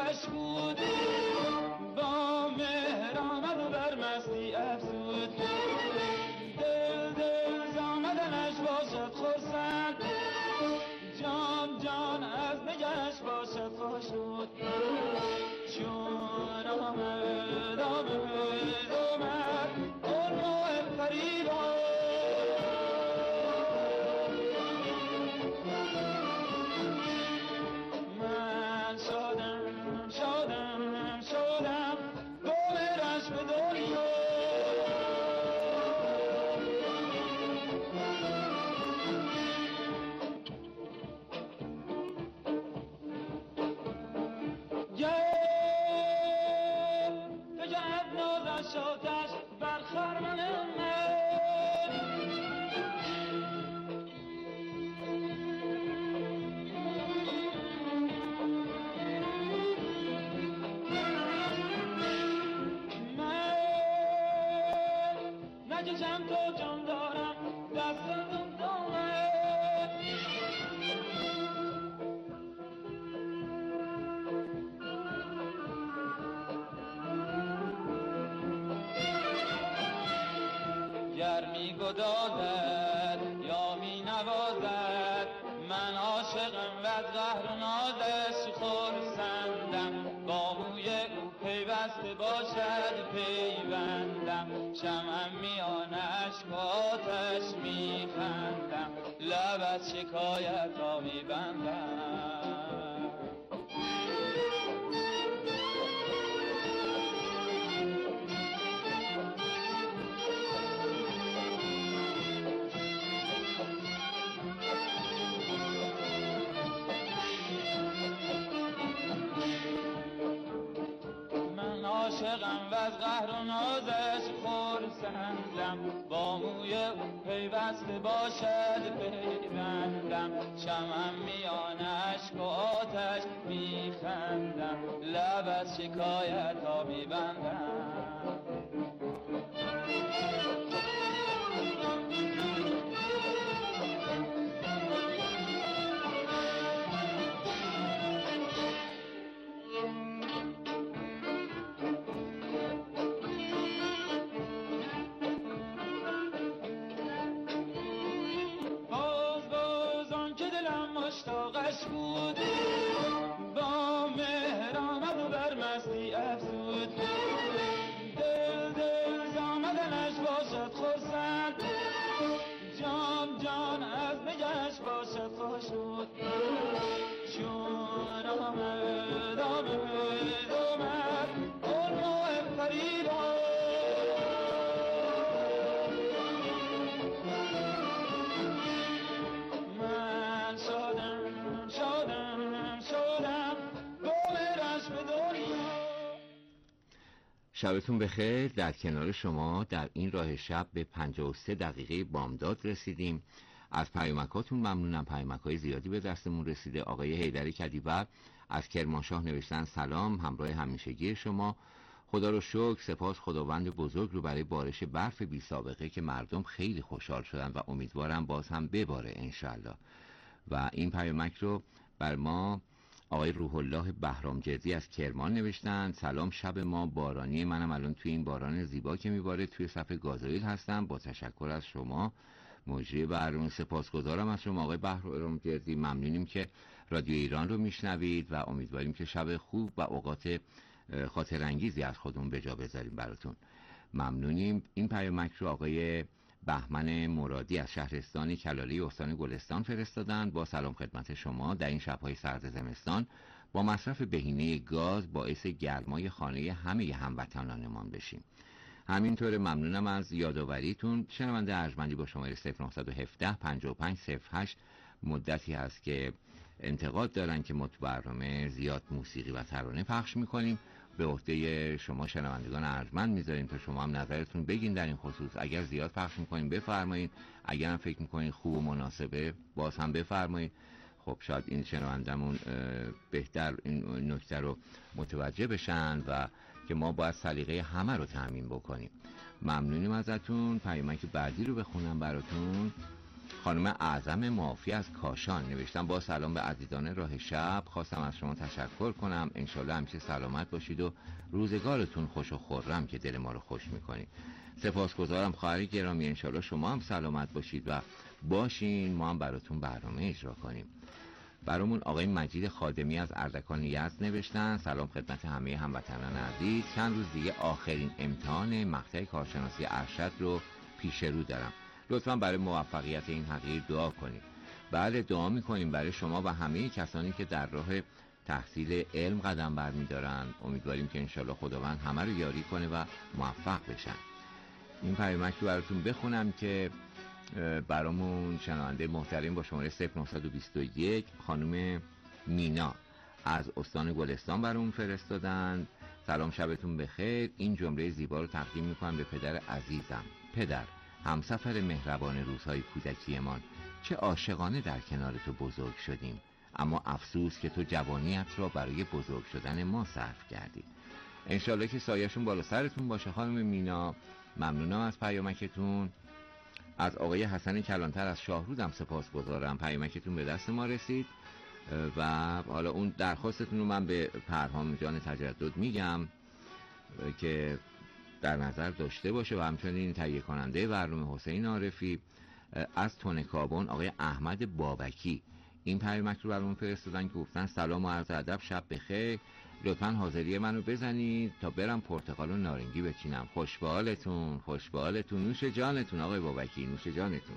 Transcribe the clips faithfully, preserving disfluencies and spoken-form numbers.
عشقش بود، با مهر آمد و بر مستی افزود. دل دل آمدنش باشد خرسند، جان جان از نگهش باشد خوشنود. چون آمد آمد آمد اون ماه فریبا، من شدم شدم شدم باورش به دنیا. شاتش بر خرمن من، من نکشم تو جان دارم دستم دامن. گر می گدازد یا می نوازد، من عاشقم و از قهر و نازش خرسندم. با موی او پیوسته باشد پیوندم، شمعم میان اشک و آتش می خندم، لب از شکایت ها می بندم. عاشقم و از قهر و نازش خرسندم، با موی او پیوسته باشد پیوندم، شمعم میان اشک و آتش میخندم، لب از شکایت ها میبندم. مشتاقش بود، با مهر آمد و بر مستی افزود. دل دل آمدنش باشد خرسند، جان جان از نگهش باشد خوشنود. چون آمد آمد آمد اون ماه فریبا، شبتون بخیر. در کنار شما در این راه شب به پنجاه و سه دقیقه بامداد رسیدیم. از پیامکاتون ممنونم، پیامکای زیادی به دستمون رسیده. آقای حیدری کدیور از کرمانشاه نوشتن سلام، همراه همیشگی شما. خدا رو شکر، سپاس خداوند بزرگ رو برای بارش برف بی سابقه که مردم خیلی خوشحال شدن و امیدوارم باز هم بباره انشالله. و این پیامک رو بر ما آقای روح الله بهرامجردی از کرمان نوشتن سلام، شب ما بارانی، منم الان توی این باران زیبا که میباره توی صف گازوئیل هستم. با تشکر از شما مجری برنامه، سپاسگزارم از شما آقای بهرامجردی. ممنونیم که رادیو ایران رو میشنوید و امیدواریم که شب خوب و اوقات خاطر انگیزی از خودمون به جا بذاریم براتون. ممنونیم. این پیامک رو آقای بهمن مرادی از شهرستان کلاله استان گلستان فرستادن. با سلام خدمت شما، در این شب‌های سرد زمستان با مصرف بهینه گاز باعث گرمای خانه همه هموطنانمان بشیم. همینطور ممنونم از یادآوریتون. شنونده ارجمندی با شماره صفر نه یک هفت پنجاه و پنج صفر هشت مدتی هست که انتقاد دارن که ما تو برنامه زیاد موسیقی و ترانه پخش میکنیم. به عهده شما شنوندگان ارجمند میذاریم تا شما هم نظرتون بگین در این خصوص. اگر زیاد پخش میکنیم بفرمایید، اگر هم فکر میکنین خوب و مناسبه باز هم بفرمایید. خب شاید این شنوندمون بهتر این نکته رو متوجه بشن و که ما باید سلیقه همه رو تامین بکنیم. ممنونیم ازتون. پیامک بعدی رو بخونم براتون. خانم اعظم معافی از کاشان نوشتن با سلام به عزیزان راه شب، خواستم از شما تشکر کنم، انشالله همیشه سلامت باشید و روزگارتون خوش و خرم که دل ما رو خوش میکنید. سپاسگزارم خواهر گرامی، انشالله شما هم سلامت باشید و باشین ما هم براتون برنامه اجرا کنیم. برامون آقای مجید خادمی از اردکان یزد نوشتن سلام خدمت همه هموطنان عزیز، چند روز دیگه آخرین امتحان مقطع کارشناسی ارشد رو پیش رو دارم، لطفاً برای موفقیت این حقیر دعا کنید. بله دعا میکنیم برای شما و همه کسانی که در راه تحصیل علم قدم برمیدارن، امیدواریم که انشالله خداوند همه رو یاری کنه و موفق بشن. این پیامک رو براتون بخونم که برامون شنونده محترم با شماره صفر نه دو یک خانم مینا از استان گلستان برامون فرستادن. سلام شبتون بخیر، این جمله زیبا رو تقدیم میکنم به پدر عزیزم. پدر، همسفر مهربان روزهای کودکیمان، چه عاشقانه در کنار تو بزرگ شدیم، اما افسوس که تو جوانیت را برای بزرگ شدن ما صرف کردی. انشالله که سایه‌شون بالا سرتون باشه خانم مینا. ممنونم از پیامکتون. از آقای حسن کلانتر از شاهرودم سپاسگزارم، پیامکتون به دست ما رسید و حالا اون درخواستتون رو من به پرهام جان تجدد میگم که در نظر داشته باشه و همچنین تهیه کننده برنامه حسین عارفی. از تونکابون آقای احمد بابکی این پیامک رو برامون فرستادن که گفتن سلام و عرض ادب، شب بخیر، لطفاً حاضری منو بزنید تا برم پرتقال و نارنگی بچینم. خوش به حالتون، خوش به حالتون، نوش جانتون آقای بابکی، نوش جانتون.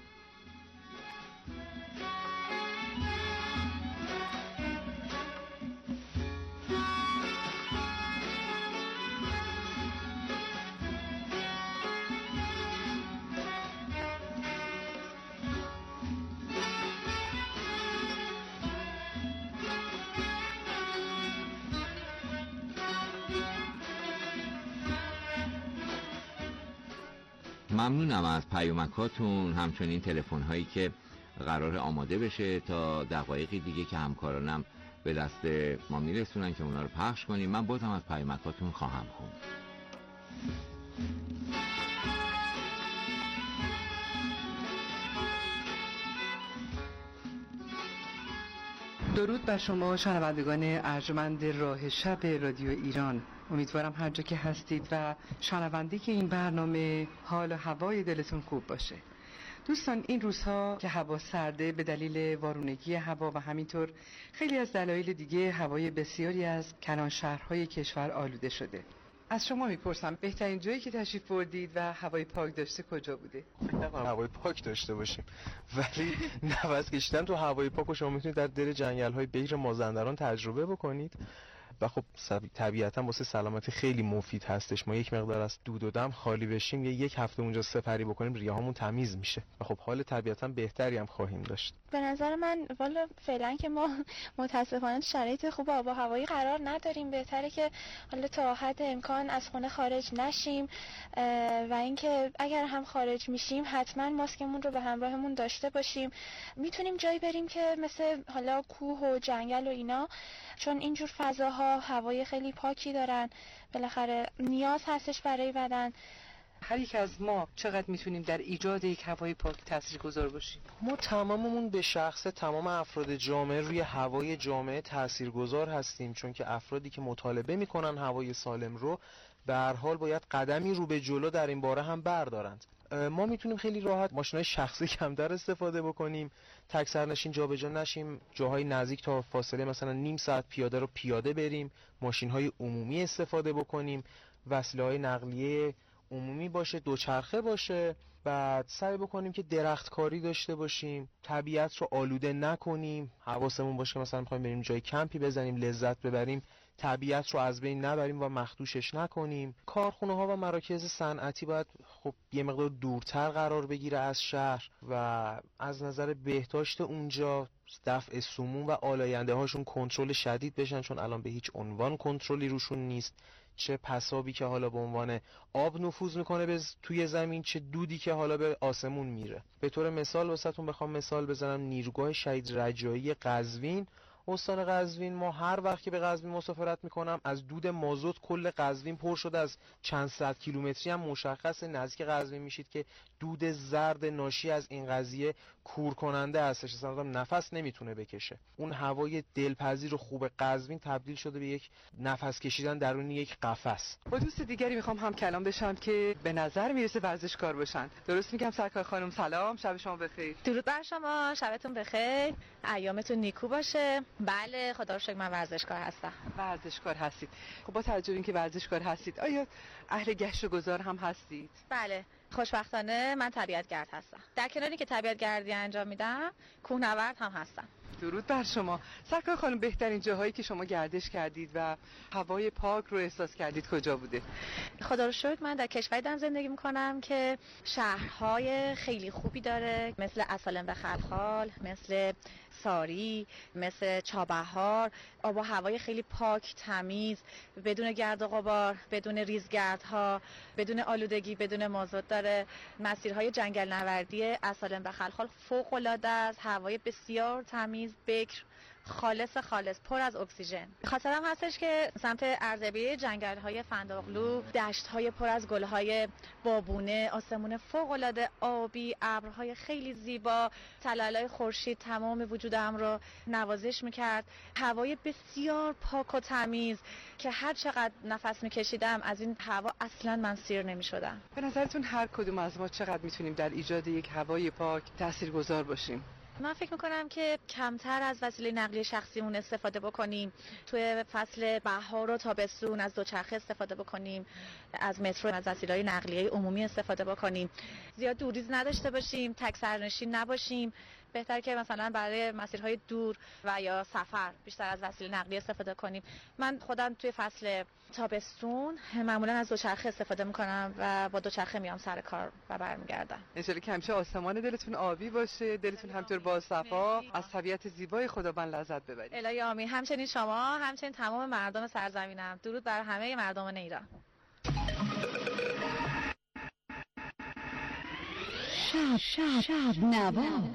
ممنونم از پیامکاتون، همچنین تلفن هایی که قرار آماده بشه تا دقایقی دیگه که همکارانم به دست ما میرسونن که اونا رو پخش کنیم. من بازم از پیامکاتون خواهم خوند. درود بر شما شنوندگان ارجمند راه شب رادیو ایران. امیدوارم هر جا که هستید و شنونده که این برنامه حال و هوای دلتون خوب باشه. دوستان این روزها که هوا سرده به دلیل وارونگی هوا و همینطور خیلی از دلایل دیگه هوای بسیاری از کلان شهرهای کشور آلوده شده. از شما میپرسم بهترین جایی که تشریف بردید و هوای پاک داشته کجا بوده؟ نکنم هوای پاک داشته باشیم ولی نفس کشیدن تو هوای پاک رو شما میتونید در دل جنگل‌های بیر مازندران تجربه بکنید و خب طبیعتا واسه سلامتی خیلی مفید هستش. ما یک مقدار از دود و دم خالی بشیم، یه یک هفته اونجا سپری بکنیم، ریه‌هامون تمیز میشه و خب حال طبیعتا بهتری هم خواهیم داشت. به نظر من والا فعلا که ما متاسفانه شرایط خوب آب و هوایی قرار نداریم، بهتره که حالا تا حد امکان از خونه خارج نشیم و اینکه اگر هم خارج میشیم حتما ماسکمون رو به همراهمون داشته باشیم. میتونیم جایی بریم که مثل حالا کوه و جنگل و اینا، چون اینجور فضاها هوای خیلی پاکی دارن، بالاخره نیاز هستش برای بدن. هر یک از ما چقدر میتونیم در ایجاد یک هوای پاک تاثیرگذار باشیم؟ ما تماممون به شخص تمام افراد جامعه روی هوای جامعه تاثیرگذار هستیم، چون که افرادی که مطالبه میکنن هوای سالم رو به هر حال باید قدمی رو به جلو در این باره هم بردارند. ما میتونیم خیلی راحت ماشینای شخصی کمتر استفاده بکنیم، تک سرنشین جابجا نشیم، جاهای نزدیک تا فاصله مثلا نیم ساعت پیاده رو پیاده بریم، ماشین‌های عمومی استفاده بکنیم، وسیله‌های نقلیه عمومی باشه، دوچرخه باشه. بعد سعی بکنیم که درختکاری داشته باشیم، طبیعت رو آلوده نکنیم، حواسمون باشه که مثلا می‌خوایم بریم جای کمپی بزنیم لذت ببریم، طبیعت رو از بین نبریم و مخدوشش نکنیم. کارخونه ها و مراکز صنعتی باید خب یه مقدار دورتر قرار بگیره از شهر و از نظر بهداشت اونجا دفع سموم و آلاینده هاشون کنترل شدید بشن، چون الان به هیچ عنوان کنترلی روشون نیست. چه پسابی که حالا به عنوان آب نفوذ میکنه به توی زمین، چه دودی که حالا به آسمون میره. به طور مثال واسهتون بخوام مثال بزنم، نیروگاه شهید رجایی قزوین استان قزوین. ما هر وقت که به قزوین مسافرت میکنم از دود مازوت کل قزوین پر شده، از چند صد کیلومتری هم مشخص نزدیک قزوین میشید که دود زرد ناشی از این قضیه کور کننده هستش، اصلا آدم نفس نمیتونه بکشه. اون هوای دلپذیر و خوب قزوین تبدیل شده به یک نفس کشیدن درون یک قفس. با دوست دیگری میخوام هم کلام بشم که به نظر میرسه ورزشکار باشن. درست میگم سرکار خانم؟ سلام، شب شما بخیر. درود بر شما، شبتون بخیر، ایامتون نیکو باشه. بله خدا رو شکر من ورزشکار هستم. ورزشکار هستید. خب با توجه به اینکه ورزشکار هستید، آیا اهل گشت و گذار هم هستید؟ بله خوشبختانه من طبیعتگرد هستم. در کناری که طبیعتگردی انجام میدم کوهنورد هم هستم. درود بر شما. سرکار خانم، بهترین جاهایی که شما گردش کردید و هوای پاک رو احساس کردید کجا بوده؟ خدا رو شکر من در کشوری دارم زندگی میکنم که شهرهای خیلی خوبی داره، مثل اصالن و خلخال، مثل ساری، مثل چابهار. آب و هوای خیلی پاک، تمیز، بدون گرد و غبار، بدون ریزگردها، بدون آلودگی، بدون مازوت داره. مسیرهای جنگل نوردی اصالن و خلخال فوق العاده است. هوای بسیار تمیز، بکر، خالص خالص، پر از اکسیژن. خاطرم هستش که سمت اردبیل جنگل‌های فندقلو، دشت‌های پر از گل‌های بابونه، آسمون فوق‌العاده آبی، ابرهای خیلی زیبا، تلالای خورشید تمام وجودم رو نوازش می‌کرد. هوای بسیار پاک و تمیز که هر چقدر نفس می‌کشیدم از این هوا اصلاً من سیر نمی‌شدم. به نظرتون هر کدوم از ما چقدر می‌تونیم در ایجاد یک هوای پاک تاثیرگذار باشیم؟ من فکر میکنم که کمتر از وسیله نقلیه شخصیمون استفاده بکنیم، توی فصل بهار و تابستون از دوچرخه استفاده بکنیم، از مترو، از وسیله‌های نقلیه عمومی استفاده بکنیم، زیاد دوریز نداشته باشیم، تک سرنشین نباشیم. بهتر که مثلا برای مسیرهای دور و یا سفر بیشتر از وسیله نقلیه استفاده کنیم. من خودم توی فصل تابستون معمولا از دوچرخه استفاده میکنم و با دوچرخه میام سر کار و برمیگردم. ان شاءالله که همیشه آسمان دلتون آبی باشه، دلتون همینطور باصفا، از طبیعت زیبای خداوند لذت ببرید. الهی آمین. همچنین شما، همچنین تمام مردم سرزمینم. درود بر همه مردمان ایران. شب شب شب نواز.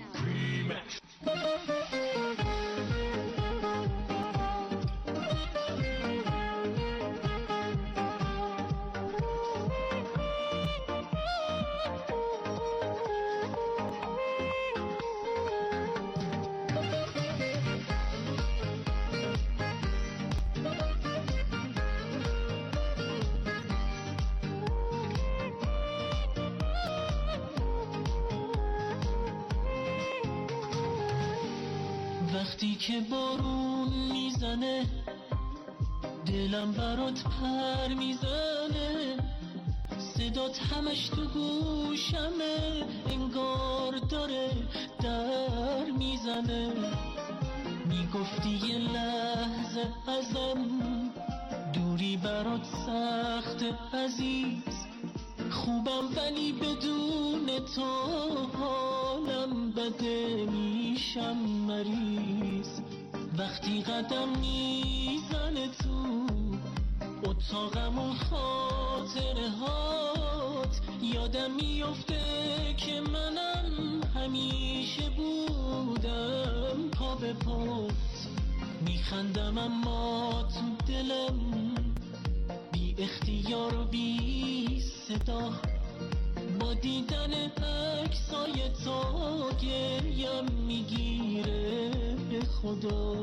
وقتی که بارون میزنه دلم برات پر میزنه، صدات همش تو گوشمه، انگار داره در میزنه. میگفتی یه لحظه ازم دوری برات سخت عزیز، خوبم ولی بدون تو حالم بده، میشم مریض. وقتی قدم میزنه تو اتاقم و خاطره هات، یادم میفته که منم همیشه بودم پا به پات. میخندم اما تو دلم بی اختیار و بی صدا، با دیدن عکسای تو گریم میگیره به خدا.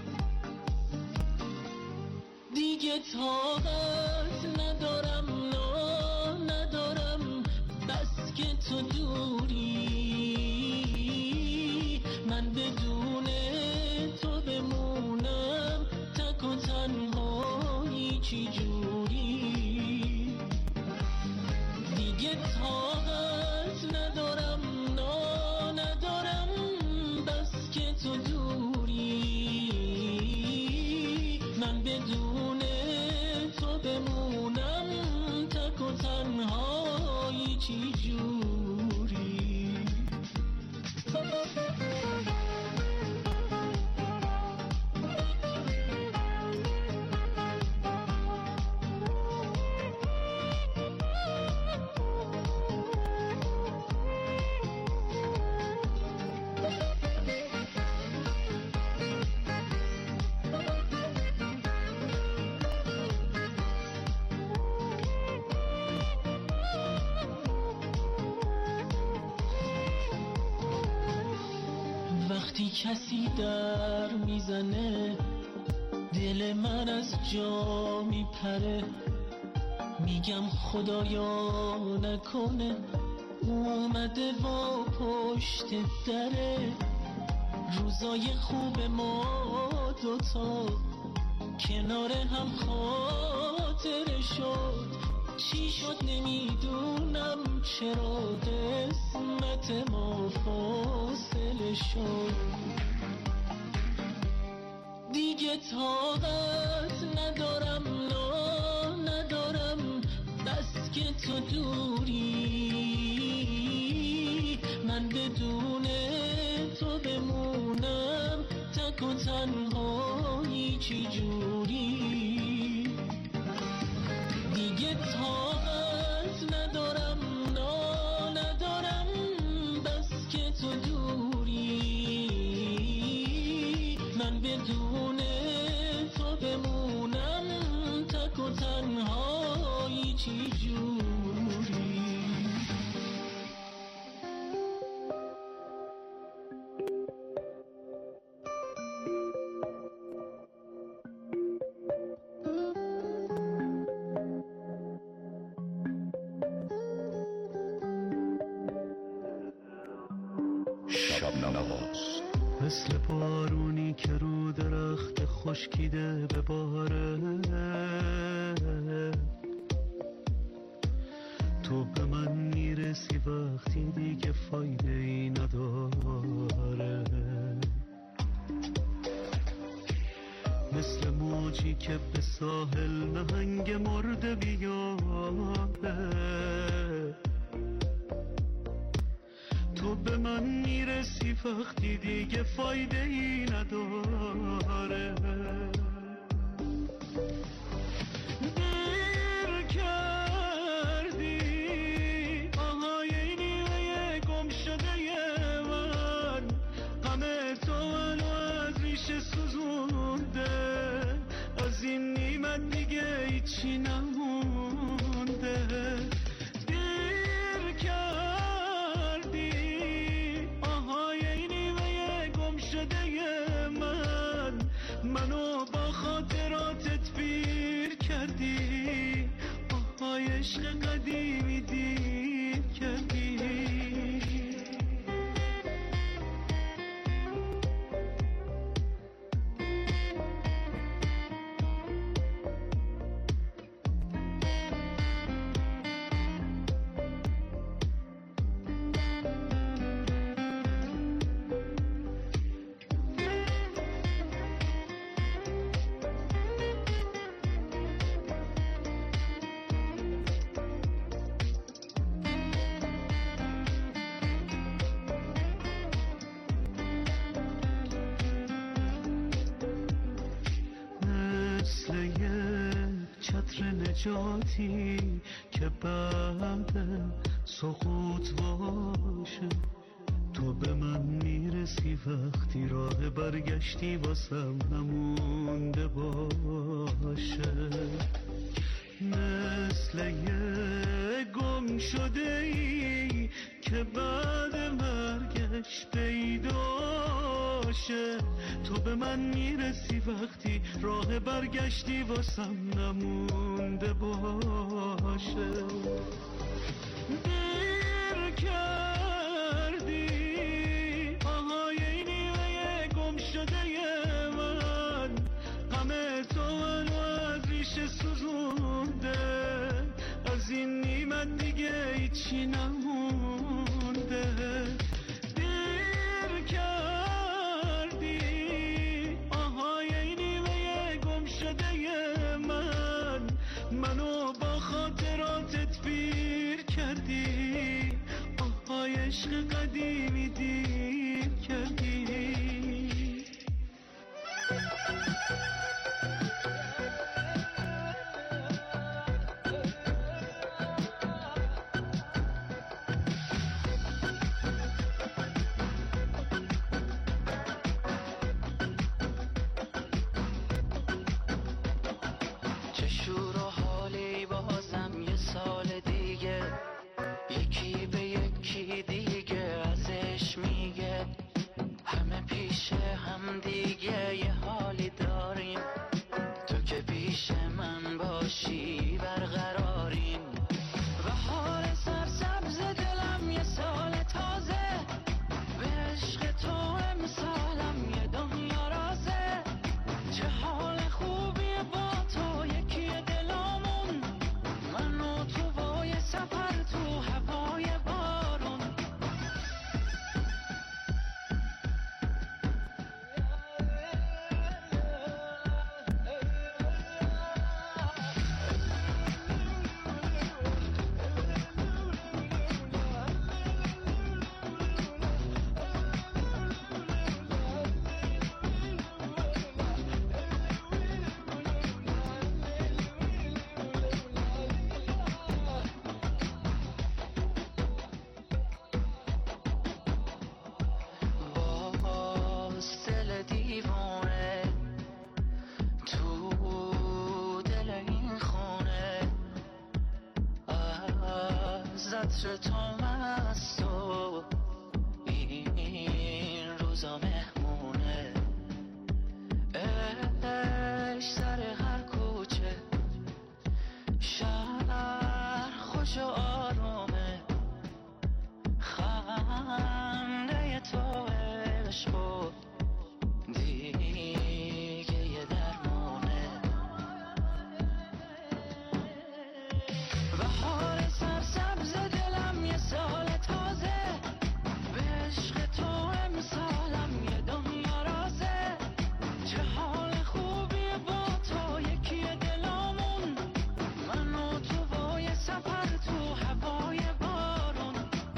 دیگه طاقت ندارم، نا ندارم، بس که تو دوری، من بدون تو بمونم تک و تنهایی چی جوری. دیگه طاقت ندارم، نا ندارم، بس که تو دوری، من بدون تو بمونم تک و تنهایی چی جوری. وقتی کسی در میزنه دل من از جا میپره، میگم خدایا نکنه اومده و پشت دره. روزای خوب ما دوتا کنار هم خاطره شد، چی شد نمیدونم چرا قسمت ما فاصله شد. دیگه طاقت ندارم نا ندارم بس که تو دوری، من بدون تو بمونم تک و تنهایی چی جوری. دیگه طاقت ندارم نا ندارم بس که تو دوری، من بدون تو بمونم تک و تنهایی چی جوری. مثل بارونی که رو درخت خشکیده بباره، تو به من میرسی وقتی دیگه فایده ای نداره. مثل موجی که به ساحل نهنگ مرده بیاره، تو به من میرسی وقتی دیگه فایده ای نداره. دیر کردی آهای نیمه گم شده من، همه تو منو از ریشه سوزونده، از این نیمت دیگه هیچی نمونده. منو با خاطراتت پیر کردی، آهای عشق قدیمی دیر کردی. نجاتی که بعد سقوط باشه، تو به من میرسی وقتی راه برگشتی واسم نمونده باشه. مثل یه گم شده ای که بعد مرگش پیداشه، تو به من میرسی وقتی راه برگشتی واسم نمونده باشه. دیر کردی آهای نیمه گم شده من، همه تو منو از ریشه سوزونده، از این نیمت دیگه هیچی نمونده. دیر کردی آهای نیمه گم شده من، منو با خاطراتت پیر کردی، آهای عشق قدیمی دیر کردی. عطر تو مست و این روزا مهمونه. عشق سر هر کوچه شهر خوش و آرومه. خنده تو عشق و دیگه یه درمونه. بهار سرسبز دلم یه سال تازه، به عشق تو امسالم یه دنیا رازه. چه حال خوبی با تو یکی دلامون، من و تو با یه سفر تو هوای بارون.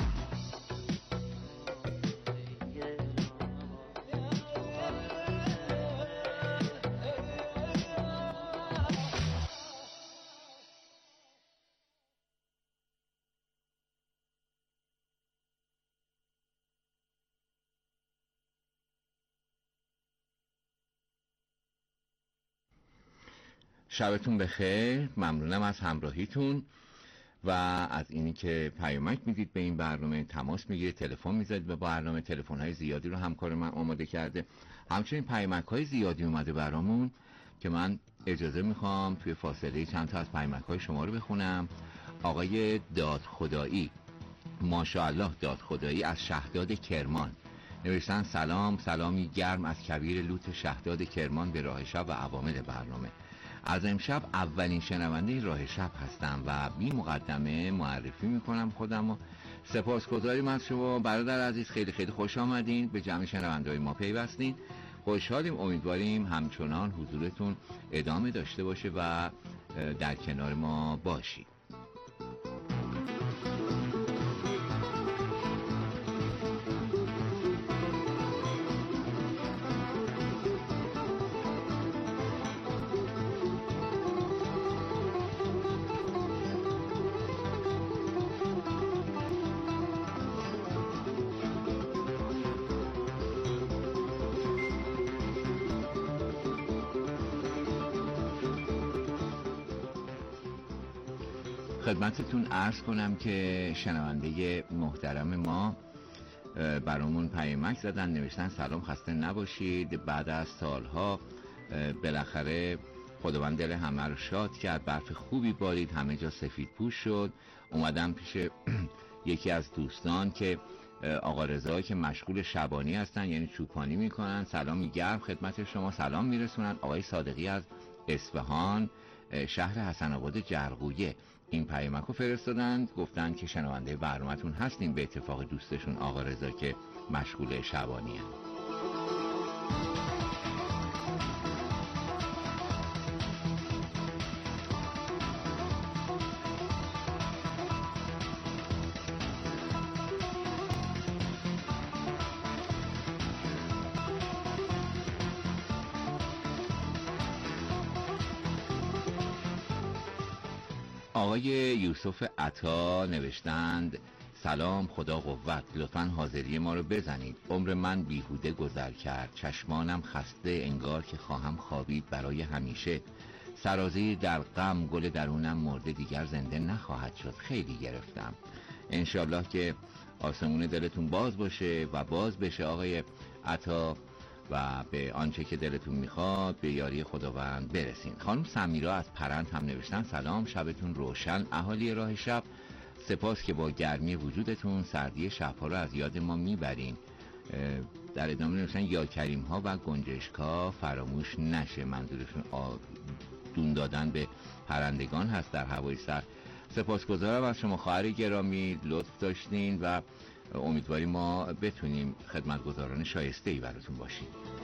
شبتون بخیر. ممنونم از همراهیتون و از اینی که پیامک میدید به این برنامه، تماس میگیرید، تلفن میزدید به برنامه. تلفن‌های زیادی رو همکار من آماده کرده، همچنین پیامک‌های زیادی اومده برامون که من اجازه میخوام توی فاصله چند تا از پیامک‌های شما رو بخونم. آقای دادخدایی، ماشاءالله دادخدایی از شهداد کرمان نوشتن سلام، سلامی گرم از کبیر لوت شهداد کرمان به راه شب و عوامل برنامه. از امشب اولین شنونده راه شب هستم و بی مقدمه معرفی میکنم خودم و سپاسگزاریم از شما برادر عزیز. خیلی خیلی خوش آمدین، به جمع شنونده‌های ما پیوستین. خوشحالیم، امیدواریم همچنان حضورتون ادامه داشته باشه و در کنار ما باشید. خدمتتون عرض کنم که شنونده محترم ما برامون پیامک زدن، نوشتن سلام، خسته نباشید. بعد از سالها بالاخره خداوند دل همه رو شاد کرد، برف خوبی بارید، همه جا سفید پوش شد. اومدم پیش یکی از دوستان که آقا رضایی که مشغول شبانی هستن، یعنی چوپانی میکنن. سلامی گرم خدمت شما سلام میرسونن. آقای صادقی از اصفهان شهر حسن آباد جرقویه این پیامک رو فرستادند، گفتند که شنونده برنامه‌تون هستیم به اتفاق دوستشون آقا رضا که مشغول شبانی هستن. آقای یوسف عطا نوشتند سلام، خدا قوت، لطفاً حاضری ما رو بزنید. عمر من بیهوده گذر کرد، چشمانم خسته انگار که خواهم خوابید برای همیشه. سرازی در غم، گل درونم مرده دیگر زنده نخواهد شد. خیلی گرفتم. انشالله که آسمون دلتون باز باشه و باز بشه آقای عطا و به آنچه که دلتون میخواد به یاری خداوند برسین. خانم سمیرا از پرند هم نوشتن سلام، شبتون روشن اهالی راه شب. سپاس که با گرمی وجودتون سردی شبها رو از یاد ما میبرین. در ادامه نوشتن یا کریم ها و گنجشکا فراموش نشه. منظورشون دون دادن به پرندگان هست در هوای سر. سپاسگزارم از شما خواهر گرامی، لطف داشتین و امیدواریم ما بتونیم خدمتگزاران شایسته‌ای براتون باشیم.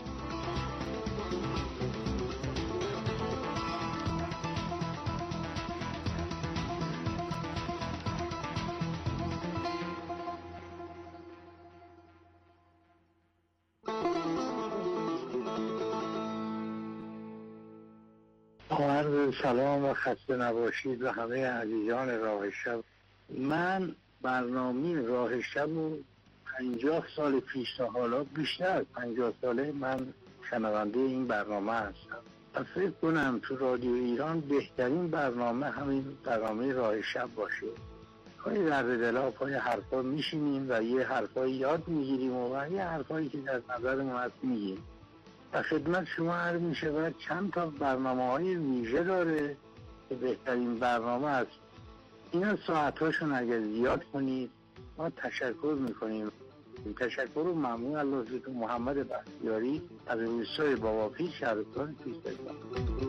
عرض سلام و خسته نباشید و همه عزیزان راه شب. من برنامه راه شب رو پنجاه سال پیش تا حالا بیشتر از پنجاه ساله من شنونده این برنامه هستم و فکر کنم تو رادیو ایران بهترین برنامه همین برنامه راه شب باشه. پای درد دلا پای حرفا میشینیم و یه حرفایی یاد میگیریم و یه حرفایی که در نظرمون هست میگیم و خدمت شما عرض میشه و چند تا برنامه های ویژه داره که بهترین برنامه است. اینا ساعتاشون اگر زیاد کنید ما تشکر میکنیم. تشکر و ممنون از لطفتون. محمد بختیاری از روستای باباپیر شهرستان کیستان.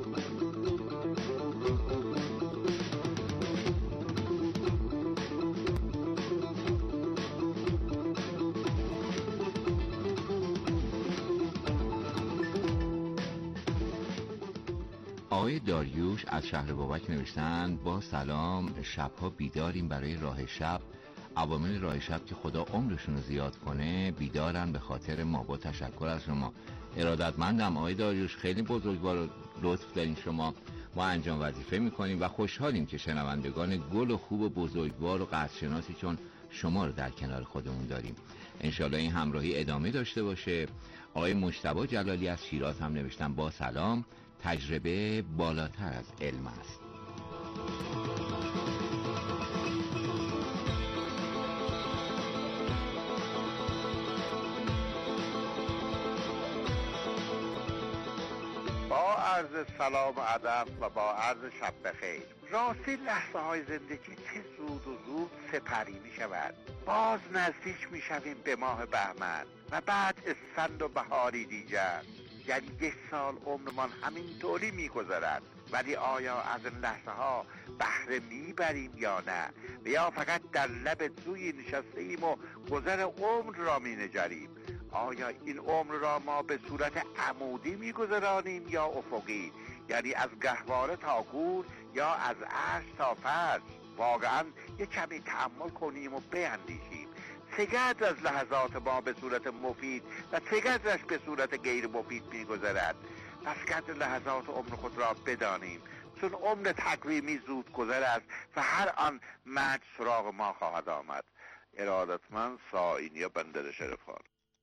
آقای داریوش از شهر بابک نوشتن با سلام، شبها بیداریم برای راه شب. عوامل راه شب که خدا عمرشون رو زیاد کنه بیدارن به خاطر ما. با تشکر از شما. ارادتمندم آقای داریوش، خیلی بزرگوار و لطف دارین شما. ما انجام وظیفه میکنیم و خوشحالیم که شنوندگان گل و خوب و بزرگوار و قدرشناسی چون شما رو در کنار خودمون داریم. انشالله این همراهی ادامه داشته باشه. آقای مجتبی جلالی از شیراز هم نوشتن با سلام، تجربه بالاتر از علم است. با عرض سلام و ادب و با عرض شب بخیر. راستی لحظه های زندگی چه زود و زود سپری می شود. باز نزدیک می شویم به ماه بهمن و بعد اسفند و بهاری دیگر. یعنی یک سال عمرمان همین طوری می گذرد. ولی آیا از این لحظه ها بهره می بریم یا نه؟ و یا فقط در لب جوی نشسته ایم و گذر عمر را می نجریم؟ آیا این عمر را ما به صورت عمودی می گذرانیم یا افقی؟ یعنی از گهواره تا گور یا از عرش تا فرش؟ واقعا یک کمی تأمل کنیم و بیندیشیم. چقدر از لحظات ما به صورت مفید و چقدرش به صورت غیر مفید می گذرد؟ پس قدر لحظات عمر خود را بدانیم، چون عمر تقویمی زود گذر است و هر آن مرگ سراغ ما خواهد آمد. ارادتمند سائینی و بندر شرفان.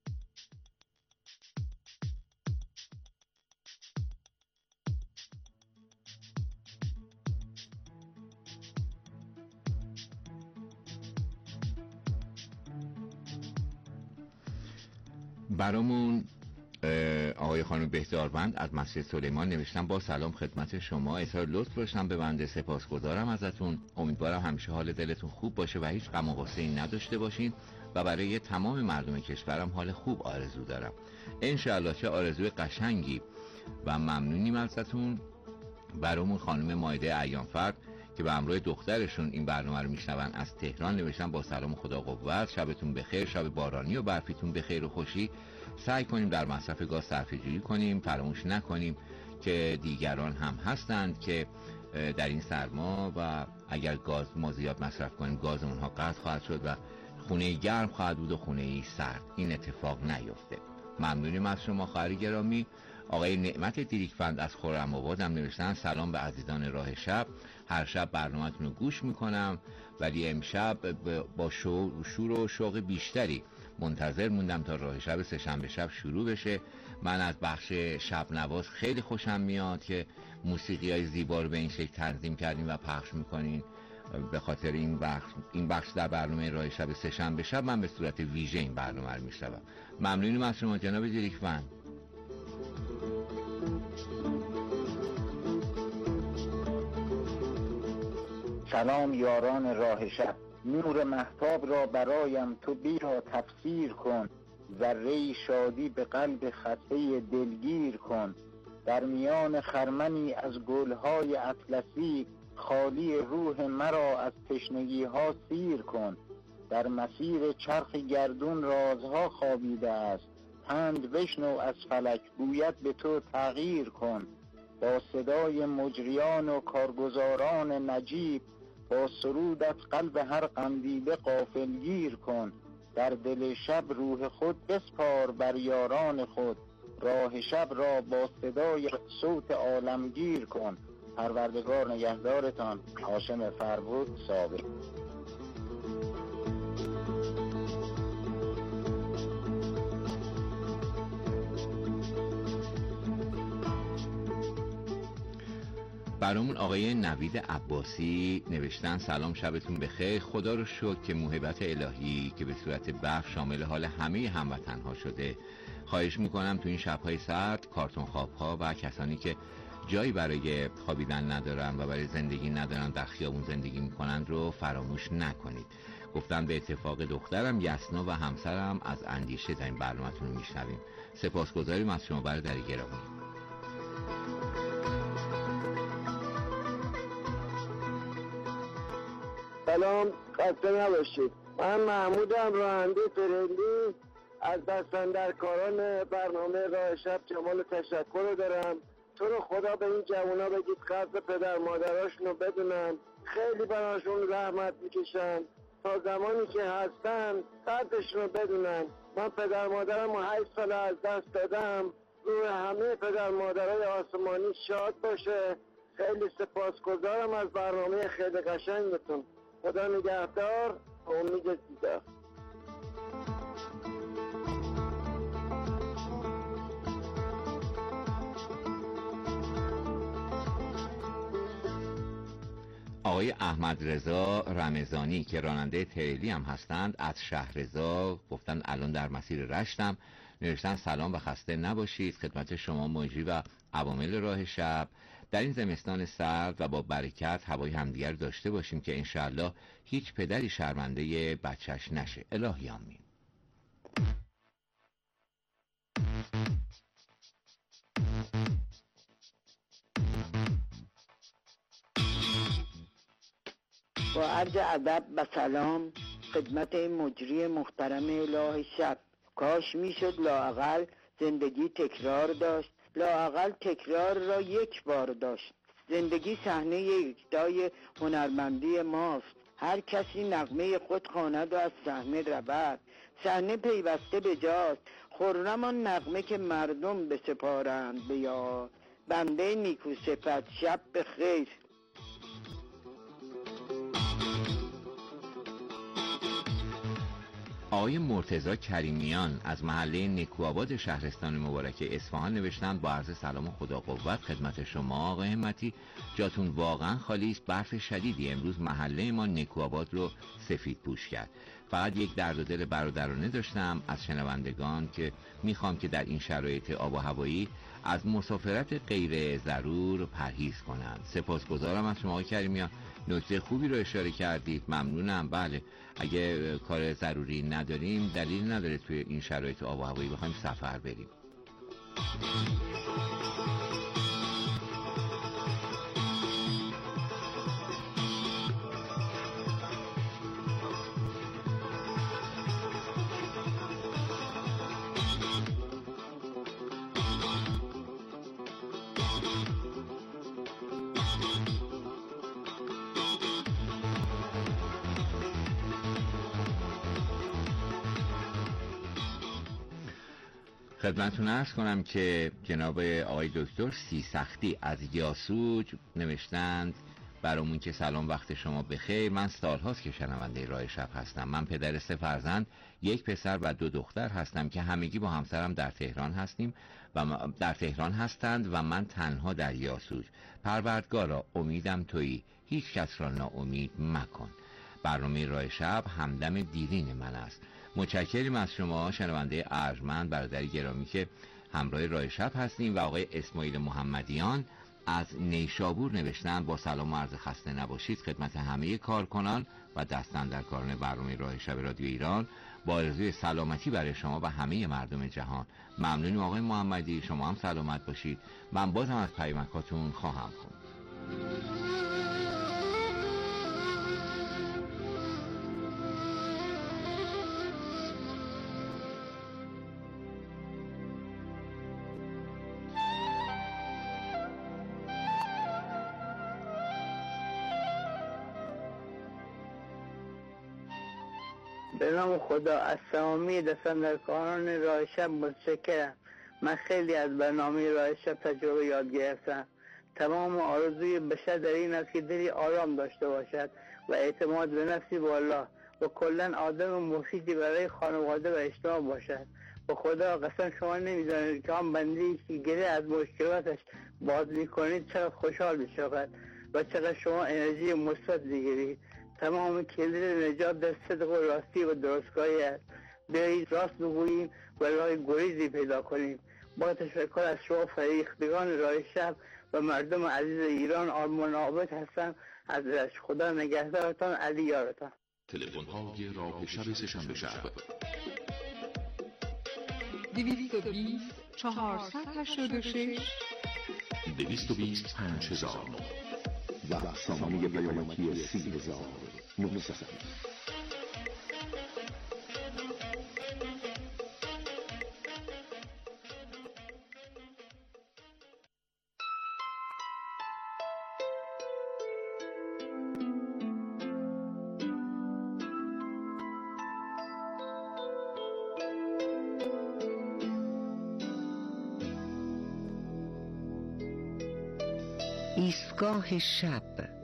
برامون آقای خانم بهداروند از مسجد سلیمان نوشتن با سلام خدمت شما، اظهار لطف داشتم به بنده، سپاسگزارم ازتون. امیدوارم همیشه حال دلتون خوب باشه و هیچ غم و غصه‌ای نداشته باشین و برای تمام مردم کشورم حال خوب آرزو دارم. انشاءالله. چه آرزوی قشنگی و ممنونیم ازتون. برامون خانم مایده ایانفرد که به همراه دخترشون این برنامه رو میشنون از تهران نوشتن با سلام و خدا قوت، شبتون بخیر، شب بارانی و برفیتون بخیر و خوشی. سعی کنیم در مصرف گاز صرفه‌جویی کنیم، فراموش نکنیم که دیگران هم هستند که در این سرما و اگر گاز ما زیاد مصرف کنیم گاز اونها قطع خواهد شد و خونه گرم خواهد بود و خونه سرد. این اتفاق نیفته. ممنونیم از شما خواهر گرامی. آقای نعمت دیریکفند از خرم‌آباد هم نوشتن سلام به عزیزان راه شب، هر شب برنامه‌تون رو گوش میکنم ولی امشب با شور و شوق بیشتری منتظر موندم تا راه شب سه شنبه شب شروع بشه. من از بخش شب نواز خیلی خوشم میاد که موسیقی های زیبا رو به این شکل تنظیم کردیم و پخش میکنین. به خاطر این بخش این بخش در برنامه راه شب سه شنبه شب من به صورت ویژه این برنامه رو میشنوم. ممنونیم از شما جناب دیریکفند. سلام یاران راه شب، نور مهتاب را برایم تو بیا تفسیر کن، ذره شادی به قلب خسته دلگیر کن. در میان خرمنی از گلهای اطلسی، خالی روح مرا از تشنگی ها سیر کن. در مسیر چرخ گردون رازها خوابیده است، پند بشنو از فلک گوید به تو تغییر کن. با صدای مجریان و کارگزاران نجیب، با سرودت قلب هر قندیله غافلگیر کن. در دل شب روح خود بسپار بر یاران خود، راه شب را با صدای صوت عالمگیر کن. پروردگار نگهدارتان. هاشم فربود، صابر. برامون آقای نوید عباسی نوشتن سلام، شبتون بخیر. خدا رو شکر که موهبت الهی که به صورت برق شامل حال همه هموطنها شده. خواهش میکنم تو این شبهای سرد کارتون خوابها و کسانی که جایی برای خوابیدن ندارن و برای زندگی ندارن در خیابون زندگی میکنن رو فراموش نکنید. گفتن به اتفاق دخترم یسنا و همسرم از اندیشه در این برنامه‌تون رو میشنویم. سپاسگزاریم از شما برادر گرامی. سلام، خسته نباشید. من محمودم، راننده ترندی. از دستاندرکاران برنامه راه شب جمال تشکر دارم. تو رو خدا به این جوونا بگید قدر پدر مادراشون رو بدونن، خیلی براشون زحمت میکشن، تا زمانی که هستن قدرشون رو بدونن. من پدر مادرم رو هشت سال از دست دادم. روی همه پدر مادرای آسمانی شاد باشه. خیلی سپاسگزارم از برنامه خیلی قشنگتون. خدا نگهدار. امید دیدار. آقای احمد رضا رمضانی که راننده تریلی هم هستند از شهرضا گفتن الان در مسیر رشتم. نوشتن سلام و خسته نباشید. خدمت شما مجری و عوامل راه شب. در این زمستان سرد و با برکت هوای همدیگر داشته باشیم که انشاءالله هیچ پدری شرمنده بچهش نشه. الهی آمین. با عرض ادب و سلام خدمت مجری محترم راه شب. کاش میشد لااقل زندگی تکرار داشت، لااقل تکرار را یک بار داشت. زندگی صحنه یکتای هنرمندی ماست. هر کسی نغمه خود خواند و از صحنه رود. صحنه پیوسته به جاست. خرم آن نغمه که مردم بسپارند به یاد. بنده نیکو صفت، شب بخیر. آقای مرتضی کریمیان از محله نکوآباد شهرستان مبارک اصفهان نوشتند با عرض سلام و خدا قوت خدمت شما آقای همتی. جاتون واقعا خالی است. برف شدیدی امروز محله ما نکوآباد رو سفید پوش کرد. فقط یک درد و دل برادرانه داشتم از شنوندگان که میخوام که در این شرایط آب و هوایی از مسافرت غیر ضرور پرهیز کنند. سپاسگزارم از شما آقای کریمیان. نکته خوبی رو اشاره کردید، ممنونم. بله، اگه کار ضروری نداریم دلیل نداره توی این شرایط آب و هوایی بخوایم سفر بریم. خدمتتون عرض کنم که جناب آقای دکتر سیسختی از یاسوج نوشتند برامون که سلام، وقت شما بخیر. من سالهاست که شنونده راه شب هستم. من پدر سه فرزند، یک پسر و دو دختر هستم که همگی با همسرم در تهران هستیم و در تهران هستند و من تنها در یاسوج. پروردگارا امیدم تویی، هیچ کس را ناامید مکن. برنامه راه شب همدم دیرین من است. متشکریم از شما شنونده ارجمند برادر گرامی که همراه راه شب هستیم. و آقای اسماعیل محمدیان از نیشابور نوشتن با سلام و عرض خسته نباشید خدمت همه کارکنان و دستاندرکاران برنامه راه شب رادیو ایران، با آرزوی سلامتی برای شما و همه مردم جهان. ممنونیم آقای محمدی، شما هم سلامت باشید. من بازم از پیامکاتون خواهم خوند. به نام خدا. از تمامی دستاندرکاران راه شب متشکرم. من خیلی از برنامه راه شب تجربه یاد گرفتم. تمام آرزوی بشر در این است که دلی آرام داشته باشد و اعتماد به نفسی بالا و کلا آدم مفیدی برای خانواده و اجتماع باشد. به خدا قسم شما نمیدانید که آن بنده‌ای که گره از مشکلاتش باز میکنید چقدر خوشحال میشود و چقدر شما انرژی مثبت میگیرید. تمام کلید نجات در صدق و راستی و درستکاری است. برید راست بگوییم و راه گریزی پیدا کنیم. با تشکر از شما فریختگان راه شب و مردم عزیز ایران آرمان آباد هستم. از خدا نگهدارتان، علی یارتان. تلفن های راه شب سه‌شنبه شب دویست و بیست چهارصد و هشتاد و شش دویست و بیست پنج هزار و سامانه پیامکی سی هزار نهصد. ایستگاه شب.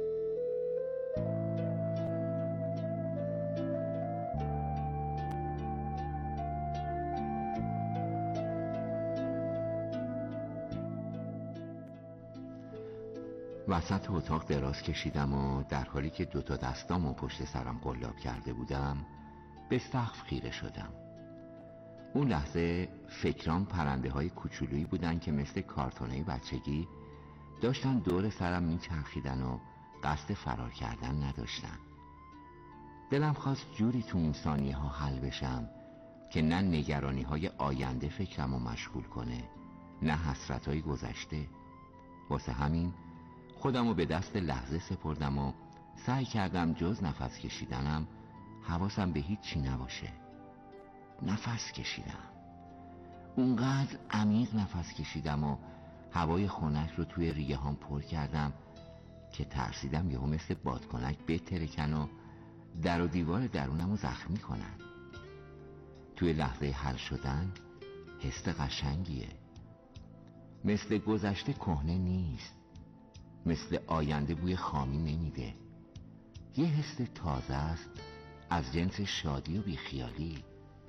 وسط اتاق دراز کشیدم و در حالی که دوتا دستامو پشت سرم قلاب کرده بودم به سقف خیره شدم. اون لحظه فکرام پرنده های کوچولویی بودن که مثل کارتونای بچگی داشتن دور سرم میچرخیدن و قصد فرار کردن نداشتن. دلم خواست جوری تو اون ثانیه ها حل بشم که نه نگرانی های آینده فکرمو مشغول کنه، نه حسرت های گذشته. واسه همین خودمو به دست لحظه سپردم و سعی کردم جز نفس کشیدنم حواسم به هیچ چی نباشه. نفس کشیدم، اونقدر عمیق نفس کشیدم و هوای خنک رو توی ریه هام پر کردم که ترسیدم یهو مثل بادکنک بترکن و در و دیوار درونم رو زخمی کنن. توی لحظه حل شدن حس قشنگیه. مثل گذشته کهنه نیست، مثل آینده بوی خامی نمیده. یه حس تازه است از جنس شادی و بیخیالی.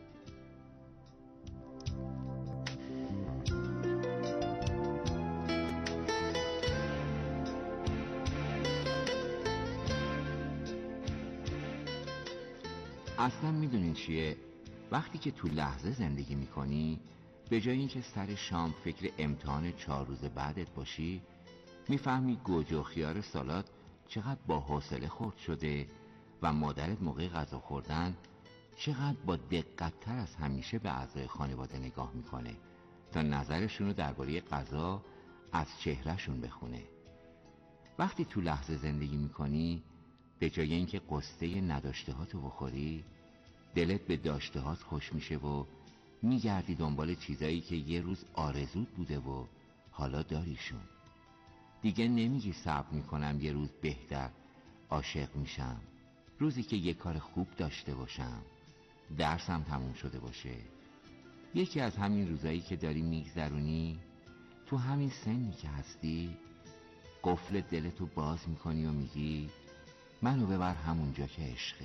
اصلا میدونین چیه؟ وقتی که تو لحظه زندگی میکنی به جای اینکه سر شام فکر امتحان چهار روز بعدت باشی، میفهمی گوجه و خیار سالاد چقدر با حوصله خورد شده و مادرت موقع غذا خوردن چقدر با دقت تر از همیشه به اعضای خانواده نگاه میکنه تا نظرشون رو درباره غذا از چهرهشون بخونه. وقتی تو لحظه زندگی میکنی به جای اینکه قصه نداشته هاتو بخوری، دلت به داشته هات خوش میشه و میگردی دنبال چیزایی که یه روز آرزوت بوده و حالا داریشون. دیگه نمیگی صبر میکنم یه روز بهتر عاشق میشم، روزی که یه کار خوب داشته باشم، درسم تموم شده باشه. یکی از همین روزایی که داری میگذرونی تو همین سنی که هستی، قفل دلتو باز میکنی و میگی منو ببر همونجا که عشقه.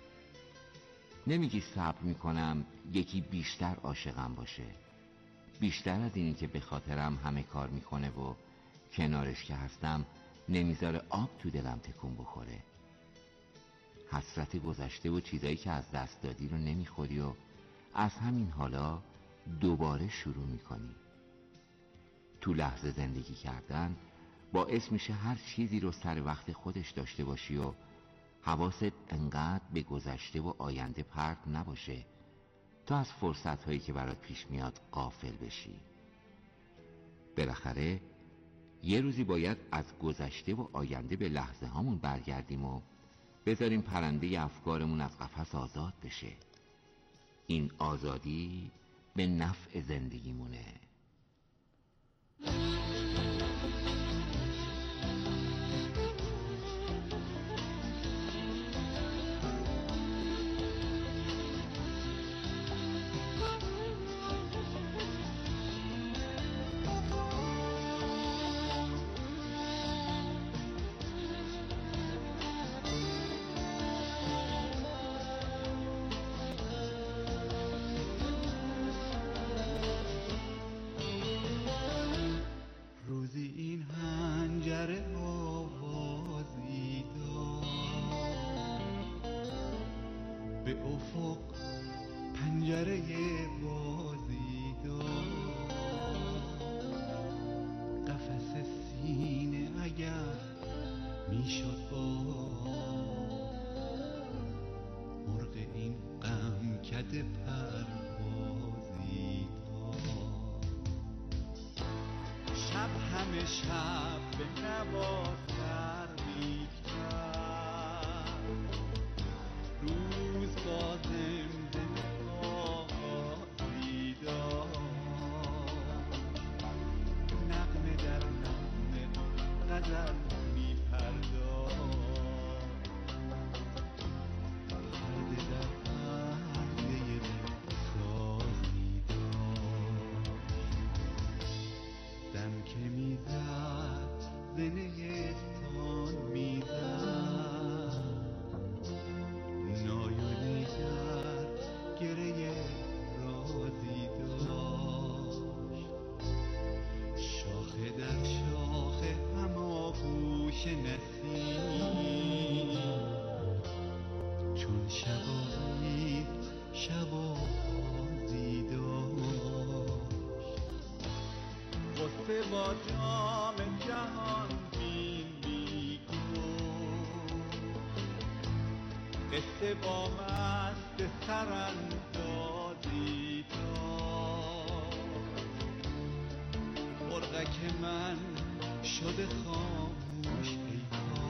نمیگی صبر میکنم یکی بیشتر عاشقم باشه، بیشتر از اینی که به خاطرم همه کار میکنه و کنارش که هستم نمیذاره آب تو دلم تکون بخوره. حسرت گذشته و چیزایی که از دست دادی رو نمیخوری و از همین حالا دوباره شروع میکنی. تو لحظه زندگی کردن باعث میشه هر چیزی رو سر وقت خودش داشته باشی و حواست انقدر به گذشته و آینده پرت نباشه تا از فرصت‌هایی که برات پیش میاد غافل بشی. بالاخره یه روزی باید از گذشته و آینده به لحظه هامون برگردیم و بذاریم پرنده افکارمون از قفس آزاد بشه. این آزادی به نفع زندگیمونه. به افق پنجره بازی داشت، قفس سینه اگر میشد باز، مرغ این غم کده پروازی داشت. شب همه شب به نوا سر میکرد، روز با زمزمه آغازی داشت، نغمه در نغمه غزل میپرداخت، پرده در پرده سازی داشت. دم که میزد زنهستان میزد، نایونی در گره رازی داشت، شاخه در شاخه هماغوش نسیم، چون شبانید شبازی داشت. غصه با جام جهان بین میگفت، قصه با مست سراندازی داشت. مرغک من شده خاموش ای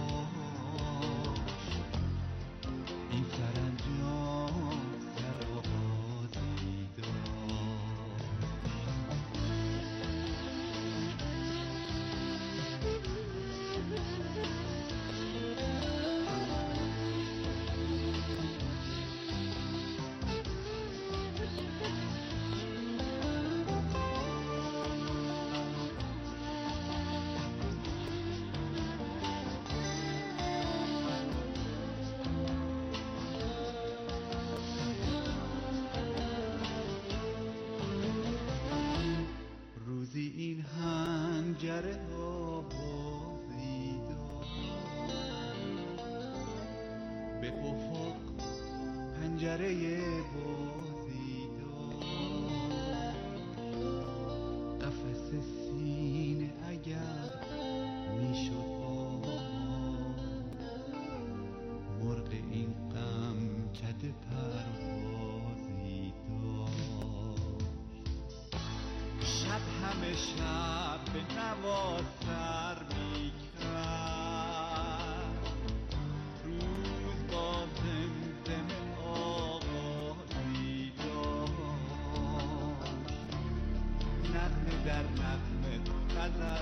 کاش، این سرانجام سرآغازی داشت. روزی این حنجره آوازی داشت، به افق پنجره بازی داشت، قفس سینه اگر میشد باز، مرغ این غم کده پروازی داشت. شب همه شب به نوا سر میکرد، روز با زمزمه آغازی داشت، نغمه در نغمه غزل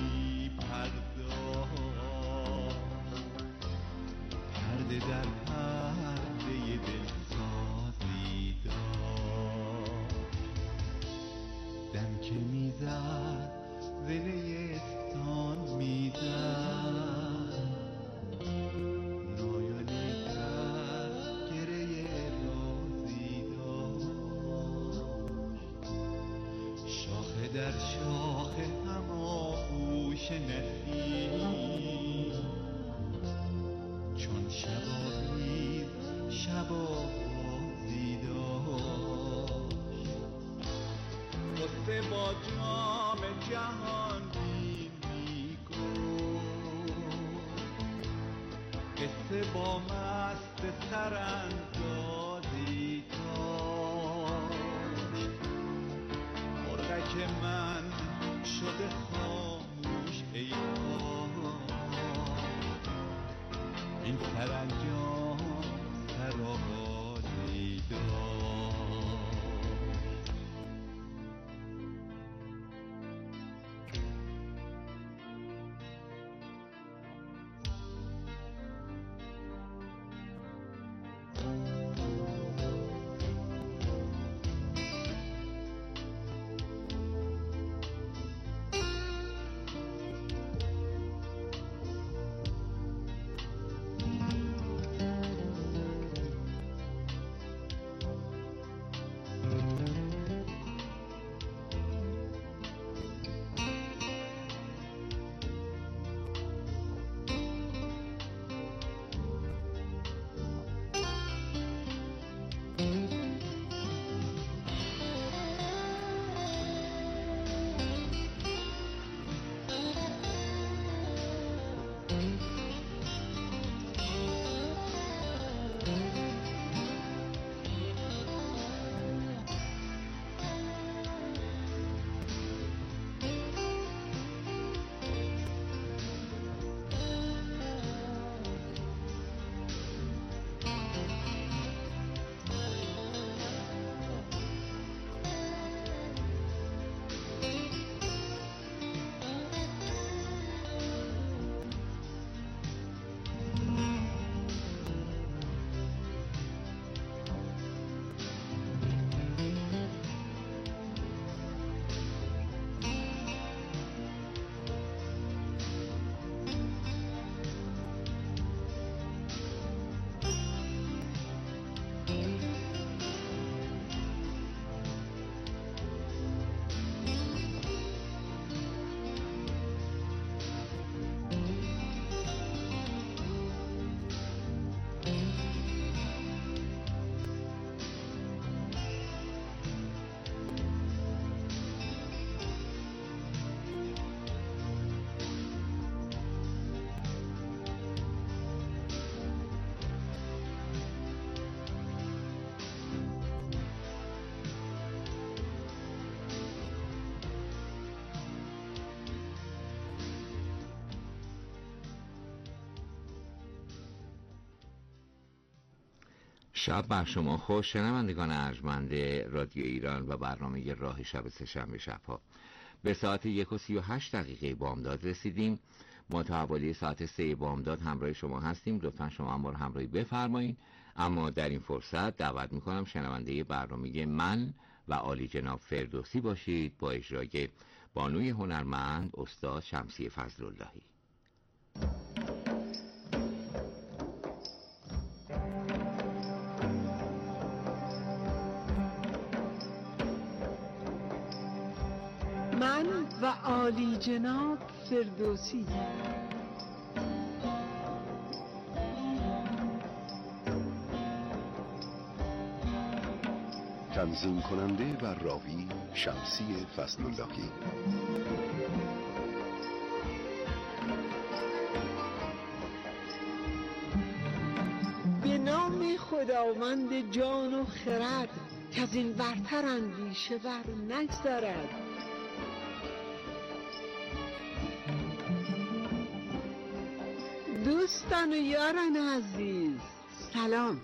میپرداخت، پرده در پرده دلسازی داشت. دم که میزد زنهستان میزد، نایونی در گره رازی داشت، شاخه در شاخه هماغوش نسیم، چون شبانیز شبازی داشت. قصه با جام جهان بین میگفت، قصه با مست سراندازی داشت. مرغک من شده خاموش ای کاش، این سرانجام سرآغازی داشت. شب بر شما خوش، شنوندگان ارجمند رادیو ایران و برنامه راه شب سه‌شنبه شب‌ها. به ساعت یک و سی و هشت دقیقه بامداد رسیدیم. ما تا حوالی ساعت سه بامداد همراه شما هستیم. لطفا شما هم ما رو همراهی بفرمایید. اما در این فرصت دعوت میکنم شنونده برنامه من و عالی جناب فردوسی باشید با اجرای بانوی هنرمند استاد شمسی فضل‌اللهی. من و عالی جناب فردوسی. تنظیم کننده و راوی شمسی فضل‌اللهی. به نام خداوند جان و خرد که از این برتر اندیشه بر نگذرد. دوستان و یاران عزیز سلام.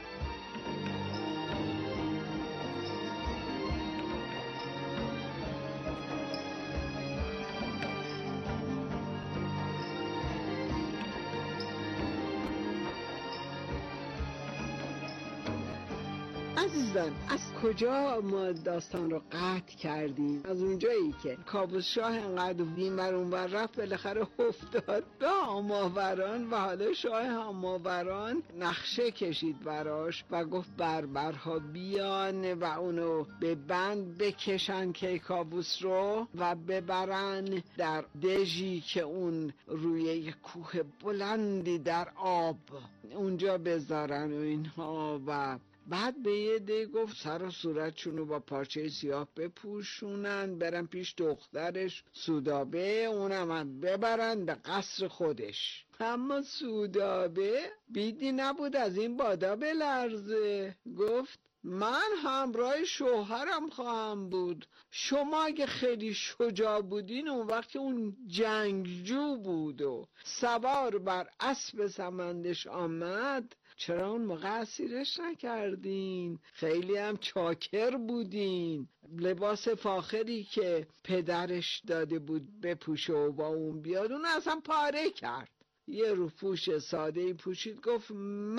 عزیزان، از کجا ما داستان رو قطع کردیم؟ از اونجایی که کابوس شاه انقدر این بر اون بر رفت بالاخره افتاد به هاماوران و حالا شاه هاماوران نقشه کشید براش و گفت بربرها بیان و اونو به بند بکشن کیکاووس رو و ببرن در دژی که اون روی یک کوه بلندی در آب اونجا بذارن و اینها. و بعد به یه ده گفت سر و صورتشونو با پارچه سیاه بپوشونن برن پیش دخترش سودابه، اونم هم ببرن به قصر خودش. اما سودابه بیدی نبود از این بادا بلرزه، گفت من همراه شوهرم خواهم بود. شما اگه خیلی شجاع بودین اون وقت اون جنگجو بود و سوار بر اسب سمندش آمد، چرا اون موقع اسیرش نکردین؟ خیلی هم چاکر بودین. لباس فاخری که پدرش داده بود بپوشه و با اون بیاد اون اصلا پاره کرد. یه روپوش ساده‌ای پوشید، گفت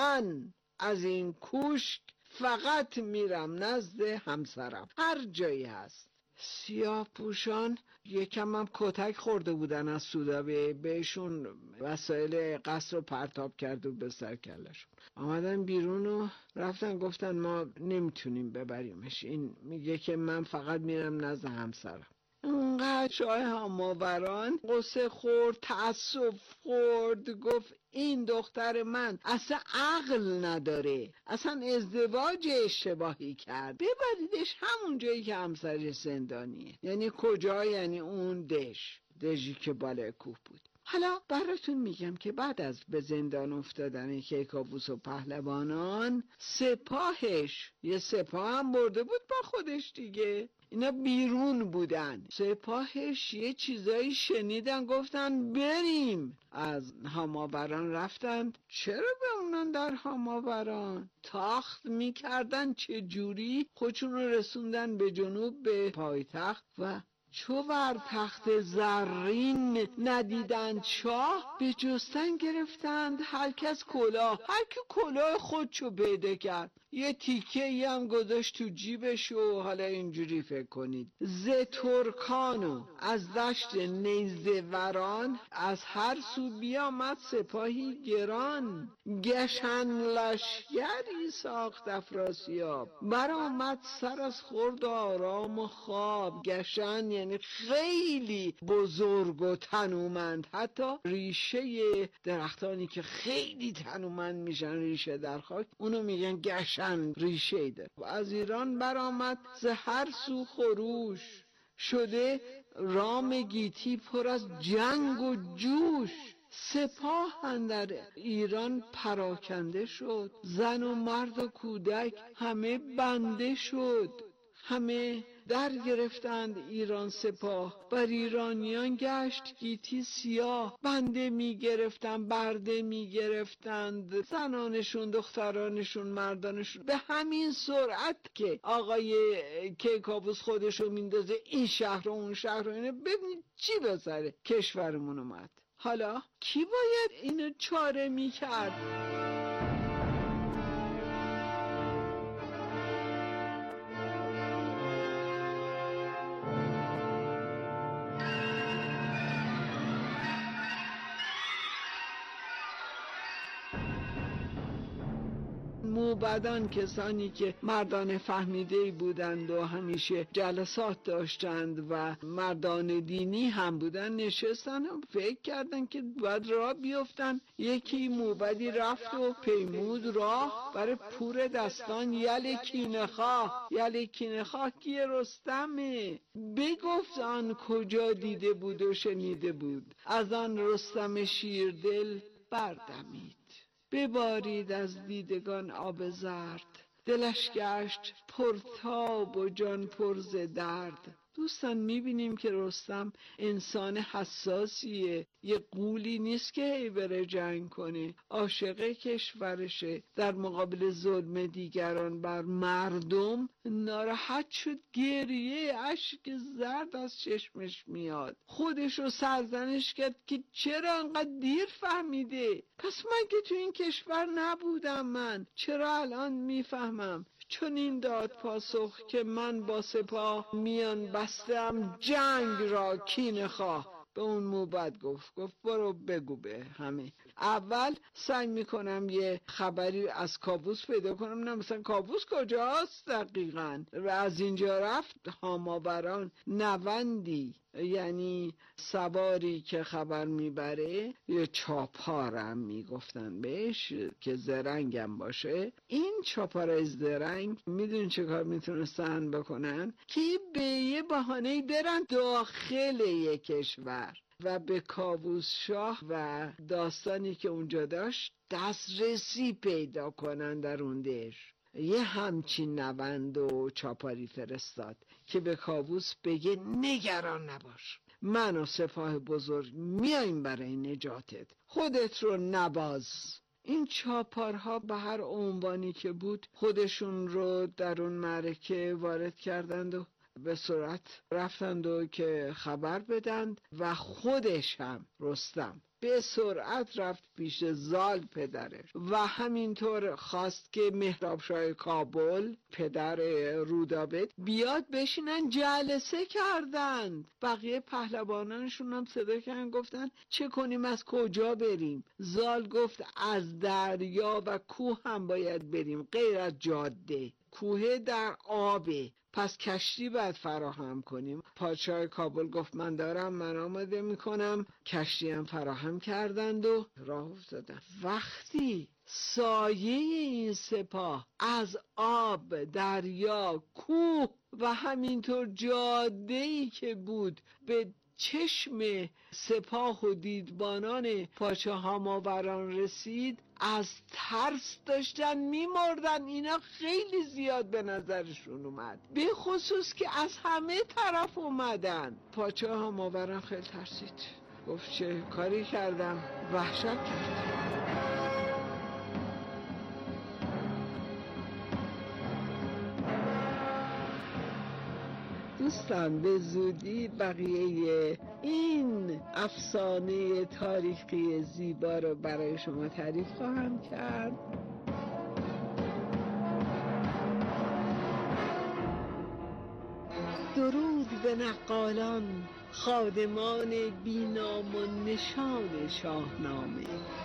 من از این کوشک فقط میرم نزد همسرم هر جایی هست. سیاه پوشان یکم هم کتک خورده بودن از سودابه، بهشون وسایل قصر رو پرتاب کرد و به سر کلشون آمدن بیرون و رفتن گفتن ما نمیتونیم ببریمش، این میگه که من فقط میرم نزد همسرم. اونقدر شاه هاماوران قصه خورد، تأسف خورد، گفت این دختر من اصلا عقل نداره، اصلا ازدواج اشتباهی کرد، ببریدش همون جایی که همسرش زندانیه. یعنی کجا؟ یعنی اون دژ دژی که بالای کوه بود. حالا براتون میگم که بعد از به زندان افتادن کیکاووس و پهلوانان، سپاهش یه سپاه هم برده بود با خودش دیگه، اینا بیرون بودن، سپاهش یه چیزایی شنیدن گفتن بریم. از هاماوران رفتن. چرا بمونن در هاماوران؟ تاخت میکردن چه جوری خودشون رو رسوندن به جنوب به پایتخت و چو بر تخت زرین ندیدند شاه، به جستن گرفتند هر کس کلاه، هر کی کلاه خودشو پیدا کرد یه تیکه ای هم گذاشت تو جیبش و حالا اینجوری فکر کنید ز ترکانو از دشت نیزه وران، از هر سو بیامد سپاهی گران. گشن لشگری ساخت افراسیاب، برآمد سر از خورد آرام و خواب. گشن یعنی خیلی بزرگ و تنومند، حتی ریشه درختانی که خیلی تنومند میشن ریشه در خاک اونو میگن گشن ریشه ده. از ایران برآمد ز هر سو خروش، شده رام گیتی پر از جنگ و جوش. سپاه اندر ایران پراکنده شد، زن و مرد و کودک همه بنده شد. همه در گرفتند ایران سپاه، بر ایرانیان گشت گیتی سیاه. بنده می گرفتند، برده می گرفتند، زنانشون، دخترانشون، مردانشون، به همین سرعت که آقای کیکاووس خودشو میندازه این شهر و اون شهر و اینه. ببینید چی به سر کشورمون اومد. حالا کی باید اینو چاره میکرد؟ موبدان کسانی که مردان فهمیده بودند و همیشه جلسات داشتند و مردان دینی هم بودن، نشستن و فکر کردن که باید راه بیفتن. یکی موبدی رفت و پیمود راه برای پور دستان یل کینخواه. یل کینخواه کیه؟ رستمه. بگفت آن کجا دیده بود و شنیده بود، از آن رستم شیردل بردمید. ببارید از دیدگان آب زرد، دلش گشت پرتاب و جان پر ز درد. دوستان میبینیم که رستم انسان حساسیه، یه غولی نیست که هی بره جنگ کنه، عاشق کشورشه. در مقابل ظلم دیگران بر مردم ناراحت شد، گریه اشک زرد از چشمش میاد. خودشو سرزنش کرد که چرا انقدر دیر فهمیده، پس مگه تو این کشور نبودم من؟ چرا الان میفهمم؟ چون این داد پاسخ که من با سپاه میان بستم جنگ را کینه خواه. به اون موبد گفت گفت برو بگو به همه. اول سعی میکنم یه خبری از کاووس پیدا کنم، نه مثلا کاووس کجاست دقیقاً. و از اینجا رفت هاماوران نوندی، یعنی سواری که خبر میبره، یا چاپارم میگفتن بهش که زرنگم باشه. این چاپار زرنگ میدون چه کار میتونستن بکنن؟ که به یه بهانه‌ای برن داخل یک کشور و به کاووس شاه و داستانی که اونجا داشت دسترسی پیدا کنن در اون دش. یه همچین نوند و چاپاری فرستاد که به کاووس بگه نگران نباش، من و سپاه بزرگ میایم برای نجاتت، خودت رو نباز. این چاپارها به هر عنوانی که بود خودشون رو در اون معرکه وارد کردند و به سرعت رفتند و که خبر بدند و خودش هم رستم به سرعت رفت پیش زال پدرش و همینطور خواست که مهرابشاه کابل پدر رودابه بیاد بشینن. جلسه کردند، بقیه پهلوانانشون هم صدا کردن، گفتن چه کنیم، از کجا بریم؟ زال گفت از دریا و کوه هم باید بریم، غیر از جاده. کوه در آبه، پس کشتی باید فراهم کنیم. پادشاه کابل گفت من دارم، من آماده میکنم. کشتی هم فراهم کردند و راه افتادن. وقتی سایه این سپاه از آب، دریا، کوه و همینطور جاده‌ای که بود به چشم سپاه و دیدبانان پادشاه هاماوران رسید، از ترس داشتن میمردن. اینا خیلی زیاد به نظرشون اومد، به خصوص که از همه طرف اومدن. پادشاه هاماوران خیلی ترسید، گفت چه کاری کردم؟ وحشت کرد. دوستان به زودی بقیه این افسانه تاریخی زیبا رو برای شما تعریف خواهم کرد. درود به نقالان، خادمان بینام و نشان شاهنامه.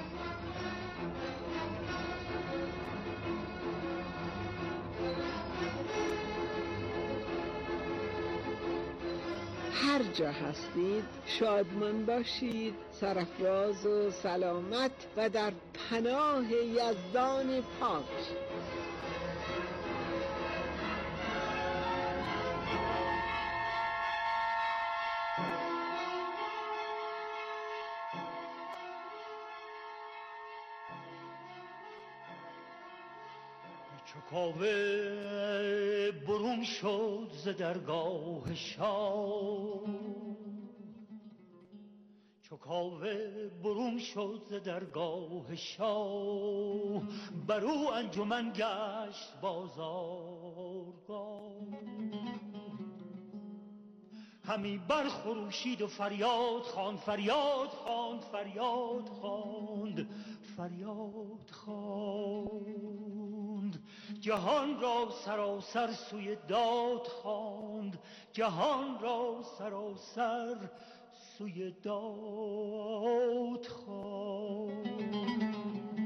هر جا هستید شادمان باشید، سرافراز و سلامت و در پناه یزدان پاک. چو کاوه برون شد ز درگاه شاه چو کاوه برون شد ز درگاه شاه بر او انجمن گشت بازارگاه همی برخروشید و فریاد خواند فریاد خواند فریاد خواند فریاد خواند جهان را سراسر سوی داد خواند جهان را سراسر سوی داد خواند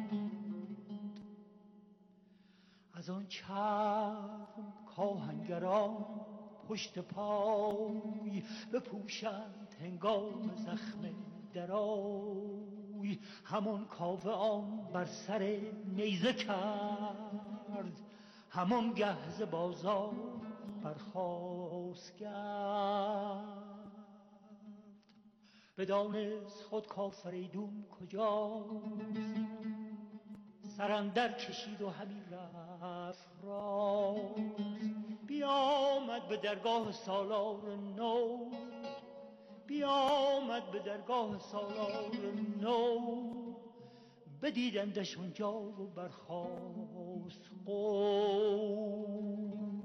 از آن چرم کاهنگران پشت پای بپوشند هنگام زخم درای همان کاوه آن بر سر نیزه کرد همان گهز بازار برخاست کرد بدانست خود کافریدون کجاست سرندر کشید و همی رفت راست بیامد به درگاه سالار نو بیامد به درگاه سالار نو بدیدندش اونجا و برخاست قوم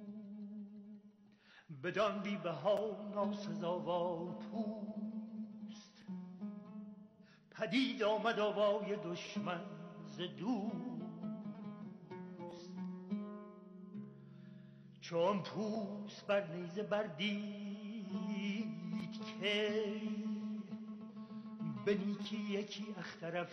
بدان بی بها ناسزاوار پوست پدید آمد آوای دشمن ز دوست چون پوست بر نیزه بردید که به نیکی یکی اختر